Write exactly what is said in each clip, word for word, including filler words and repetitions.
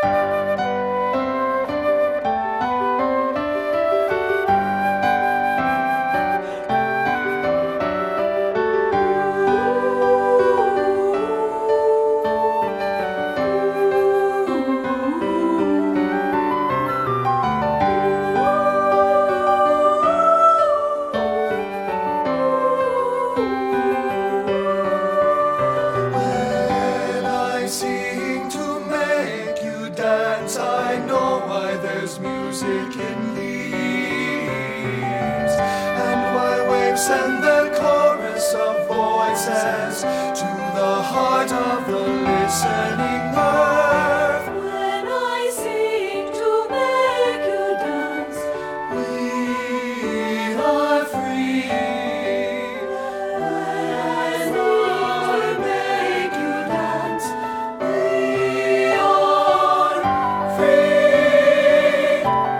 I know why there's music in leaves, and why waves send the chorus of voices to the heart of the listening earth. When I sing to make you dance, We are free. when I sing to make you dance, We are free.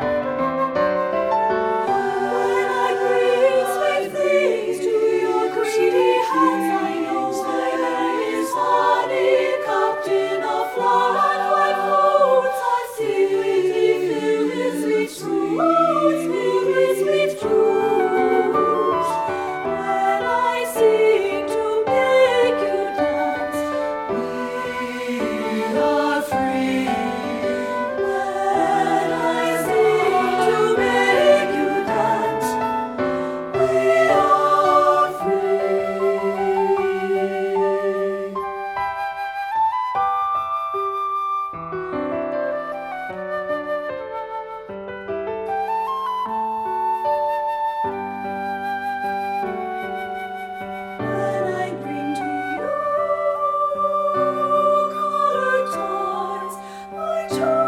when I bring sweet things to your greedy hands, I know my name is honey, cupped in a flower and white fruits. I sweetly filled with sweet fruits, filled with sweet fruits. When I sing to make you dance, We are free. when I sing to make you dance, we are free. When I bring to you colored toys, my joy